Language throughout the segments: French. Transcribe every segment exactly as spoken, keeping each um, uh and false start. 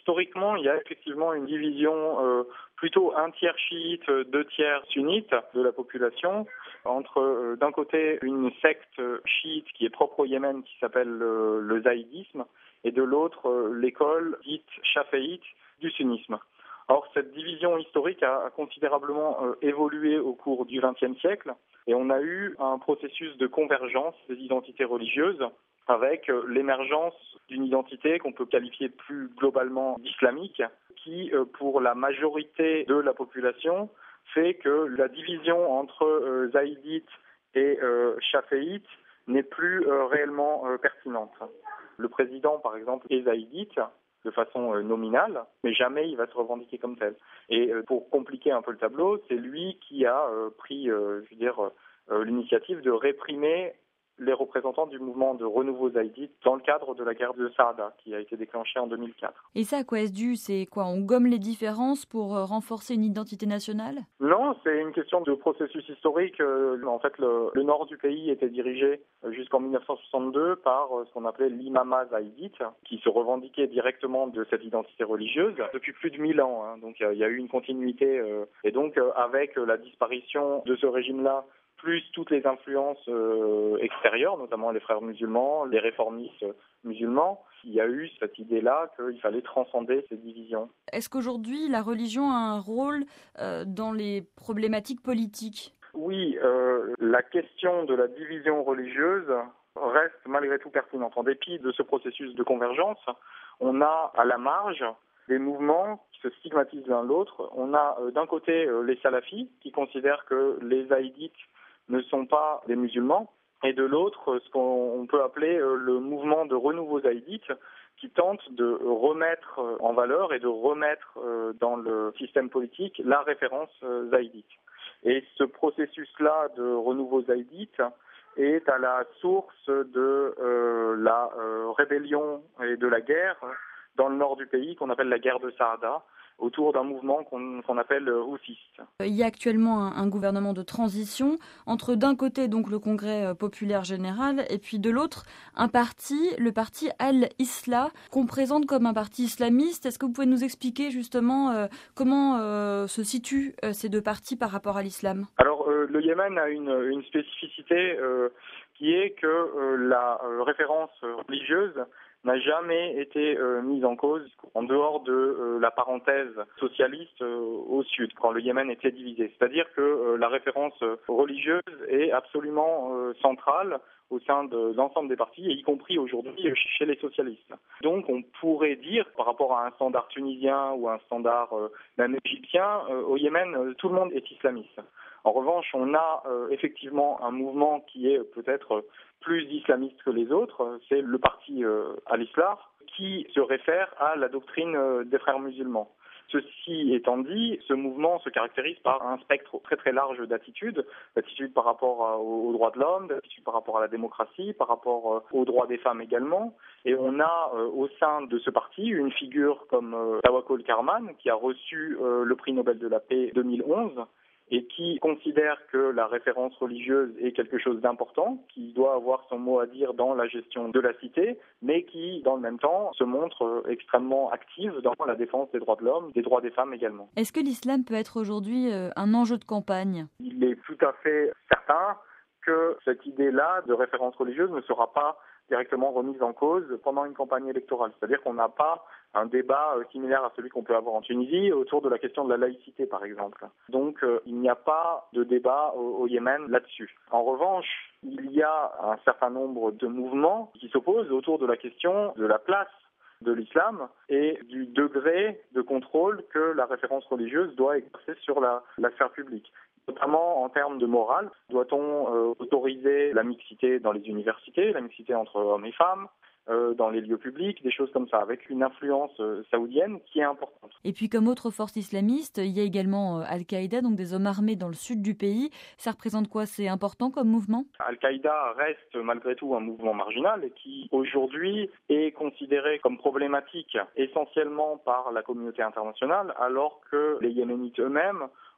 historiquement, il y a effectivement une division euh, plutôt un tiers chiite, deux tiers sunnites de la population, entre euh, d'un côté une secte chiite qui est propre au Yémen qui s'appelle le, le zaïdisme, et de l'autre euh, l'école dite chaféite du sunnisme. Or, cette division historique a, a considérablement euh, évolué au cours du vingtième siècle, et on a eu un processus de convergence des identités religieuses avec euh, l'émergence d'une identité qu'on peut qualifier plus globalement d'islamique, qui, euh, pour la majorité de la population, fait que la division entre euh, zaïdites et euh, chaféites n'est plus euh, réellement euh, pertinente. Le président, par exemple, est zaïdite de façon euh, nominale, mais jamais il va se revendiquer comme tel. Et euh, pour compliquer un peu le tableau, c'est lui qui a euh, pris, euh, je veux dire, euh, l'initiative de réprimer les représentants du mouvement de renouveau zaïdite dans le cadre de la guerre de Saada, qui a été déclenchée en deux mille quatre. Et ça, à quoi est-ce dû? C'est quoi? On gomme les différences pour euh, renforcer une identité nationale? Non, c'est une question de processus historique. En fait, le, le nord du pays était dirigé jusqu'en mille neuf cent soixante-deux par ce qu'on appelait l'imama zaïdite, qui se revendiquait directement de cette identité religieuse depuis plus de mille ans. Hein. Donc il y, y a eu une continuité. Euh, et donc euh, avec la disparition de ce régime-là, plus toutes les influences euh, extérieures, notamment les frères musulmans, les réformistes musulmans, il y a eu cette idée-là qu'il fallait transcender ces divisions. Est-ce qu'aujourd'hui, la religion a un rôle euh, dans les problématiques politiques? Oui, euh, la question de la division religieuse reste malgré tout pertinente. En dépit de ce processus de convergence, on a à la marge des mouvements qui se stigmatisent l'un l'autre. On a euh, d'un côté euh, les salafis qui considèrent que les zaïdites ne sont pas des musulmans, et de l'autre, ce qu'on peut appeler le mouvement de renouveau zaïdite, qui tente de remettre en valeur et de remettre dans le système politique la référence zaïdite. Et ce processus-là de renouveau zaïdite est à la source de euh, la euh, rébellion et de la guerre dans le nord du pays, qu'on appelle la guerre de Saada, autour d'un mouvement qu'on, qu'on appelle houthiste. Il y a actuellement un, un gouvernement de transition entre d'un côté donc le Congrès populaire général et puis de l'autre un parti, le parti Al-Islah, qu'on présente comme un parti islamiste. Est-ce que vous pouvez nous expliquer justement euh, comment euh, se situent euh, ces deux partis par rapport à l'islam? Alors euh, le Yémen a une, une spécificité euh, qui est que euh, la euh, référence religieuse n'a jamais été euh, mise en cause en dehors de euh, la parenthèse socialiste euh, au sud, quand le Yémen était divisé. C'est-à-dire que euh, la référence religieuse est absolument euh, centrale au sein de l'ensemble des partis, et y compris aujourd'hui chez les socialistes. Donc on pourrait dire, par rapport à un standard tunisien ou un standard euh, même égyptien, euh, au Yémen, euh, tout le monde est islamiste. En revanche, on a euh, effectivement un mouvement qui est peut-être plus islamiste que les autres, c'est le parti euh, Al-Islah, qui se réfère à la doctrine euh, des frères musulmans. Ceci étant dit, ce mouvement se caractérise par un spectre très très large d'attitudes, d'attitudes par rapport à, aux droits de l'homme, d'attitudes par rapport à la démocratie, par rapport euh, aux droits des femmes également. Et on a euh, au sein de ce parti une figure comme euh, Tawakkol Karman, qui a reçu euh, le prix Nobel de la paix deux mille onze, et qui considère que la référence religieuse est quelque chose d'important, qui doit avoir son mot à dire dans la gestion de la cité, mais qui, dans le même temps, se montre extrêmement active dans la défense des droits de l'homme, des droits des femmes également. Est-ce que l'islam peut être aujourd'hui un enjeu de campagne? Il est tout à fait certain que cette idée-là de référence religieuse ne sera pas directement remise en cause pendant une campagne électorale. C'est-à-dire qu'on n'a pas un débat similaire à celui qu'on peut avoir en Tunisie autour de la question de la laïcité, par exemple. Donc, euh, il n'y a pas de débat au, au Yémen là-dessus. En revanche, il y a un certain nombre de mouvements qui s'opposent autour de la question de la place de l'islam et du degré de contrôle que la référence religieuse doit exercer sur la, la sphère publique. Notamment en termes de morale, doit-on euh, autoriser la mixité dans les universités, la mixité entre hommes et femmes, euh, dans les lieux publics, des choses comme ça, avec une influence euh, saoudienne qui est importante. Et puis comme autre force islamiste, il y a également euh, Al-Qaïda, donc des hommes armés dans le sud du pays. Ça représente quoi? C'est important comme mouvement? Al-Qaïda reste malgré tout un mouvement marginal qui aujourd'hui est considéré comme problématique essentiellement par la communauté internationale, alors que les Yéménites eux-mêmes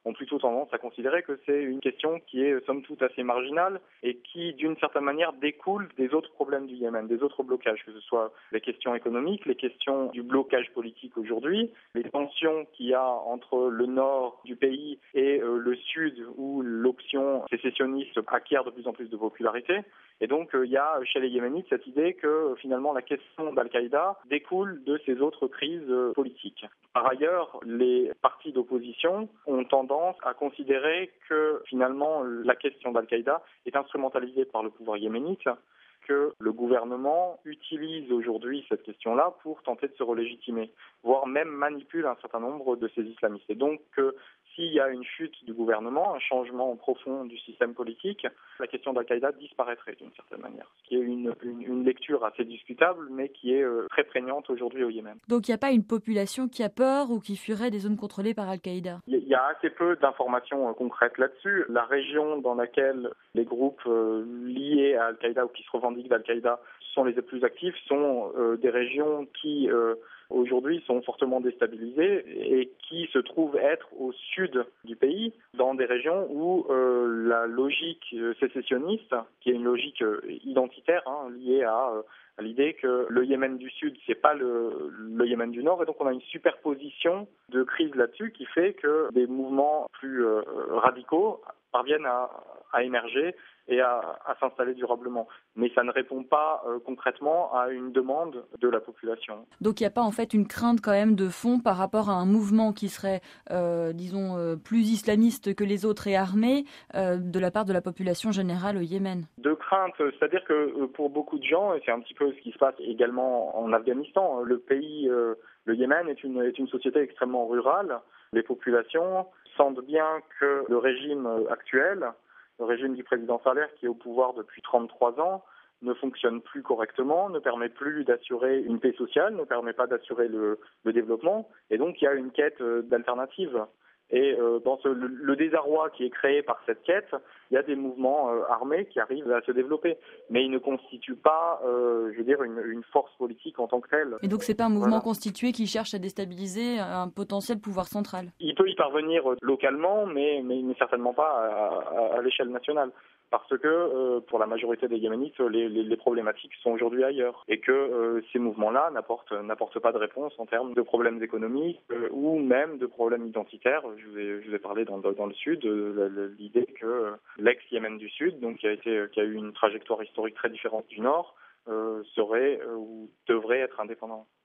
ont plutôt tendance à considérer que c'est une question qui est somme toute assez marginale et qui, d'une certaine manière, découle des autres problèmes du Yémen, des autres blocages, que ce soit les questions économiques, les questions du blocage politique aujourd'hui, les tensions qu'il y a entre le nord du pays et euh, le sud où l'option sécessionniste acquiert de plus en plus de popularité. Et donc, euh, il y a chez les Yéménites cette idée que euh, finalement la question d'Al-Qaïda découle de ces autres crises euh, politiques. Par ailleurs, les partis d'opposition ont tendance à considérer que finalement la question d'Al-Qaïda est instrumentalisée par le pouvoir yéménite, que le gouvernement utilise aujourd'hui cette question-là pour tenter de se relégitimer, voire même manipule un certain nombre de ces islamistes. Et donc, euh, s'il y a une chute du gouvernement, un changement profond du système politique, la question d'Al-Qaïda disparaîtrait d'une certaine manière. Ce qui est une, une, une lecture assez discutable, mais qui est euh, très prégnante aujourd'hui au Yémen. Donc il n'y a pas une population qui a peur ou qui fuirait des zones contrôlées par Al-Qaïda? Il y a assez peu d'informations euh, concrètes là-dessus. La région dans laquelle les groupes euh, liés à Al-Qaïda ou qui se revendiquent d'Al-Qaïda sont les plus actifs sont euh, des régions qui euh, aujourd'hui sont fortement déstabilisées et qui se trouvent être au sud du pays, dans des régions où euh, la logique sécessionniste, qui est une logique euh, identitaire hein, liée à, euh, à l'idée que le Yémen du Sud, c'est pas le, le Yémen du Nord, et donc on a une superposition de crises là-dessus qui fait que des mouvements plus euh, radicaux parviennent à, à émerger et à, à s'installer durablement. Mais ça ne répond pas euh, concrètement à une demande de la population. Donc il n'y a pas en fait une crainte quand même de fond par rapport à un mouvement qui serait, euh, disons, euh, plus islamiste que les autres et armé euh, de la part de la population générale au Yémen? De crainte, c'est-à-dire que euh, pour beaucoup de gens, et c'est un petit peu ce qui se passe également en Afghanistan, le pays, euh, le Yémen est une, est une société extrêmement rurale. Les populations sentent bien que le régime actuel, le régime du président Saleh qui est au pouvoir depuis trente-trois ans, ne fonctionne plus correctement, ne permet plus d'assurer une paix sociale, ne permet pas d'assurer le, le développement, et donc il y a une quête d'alternative. Et euh, dans ce, le, le désarroi qui est créé par cette quête, il y a des mouvements euh, armés qui arrivent à se développer, mais ils ne constituent pas, euh, je veux dire, une, une force politique en tant que telle. Et donc c'est pas un mouvement Voilà. constitué qui cherche à déstabiliser un potentiel pouvoir central? Il peut y parvenir localement, mais, mais, mais certainement pas à, à, à l'échelle nationale. Parce que euh, pour la majorité des Yéménites, les, les, les problématiques sont aujourd'hui ailleurs. Et que euh, ces mouvements-là n'apportent, n'apportent pas de réponse en termes de problèmes économiques euh, ou même de problèmes identitaires. Je vous ai, je vous ai parlé dans, dans le Sud, euh, l'idée que euh, l'ex-Yémen du Sud, donc qui a, été, qui a eu une trajectoire historique très différente du Nord, euh, serait euh, ou devrait être indépendant.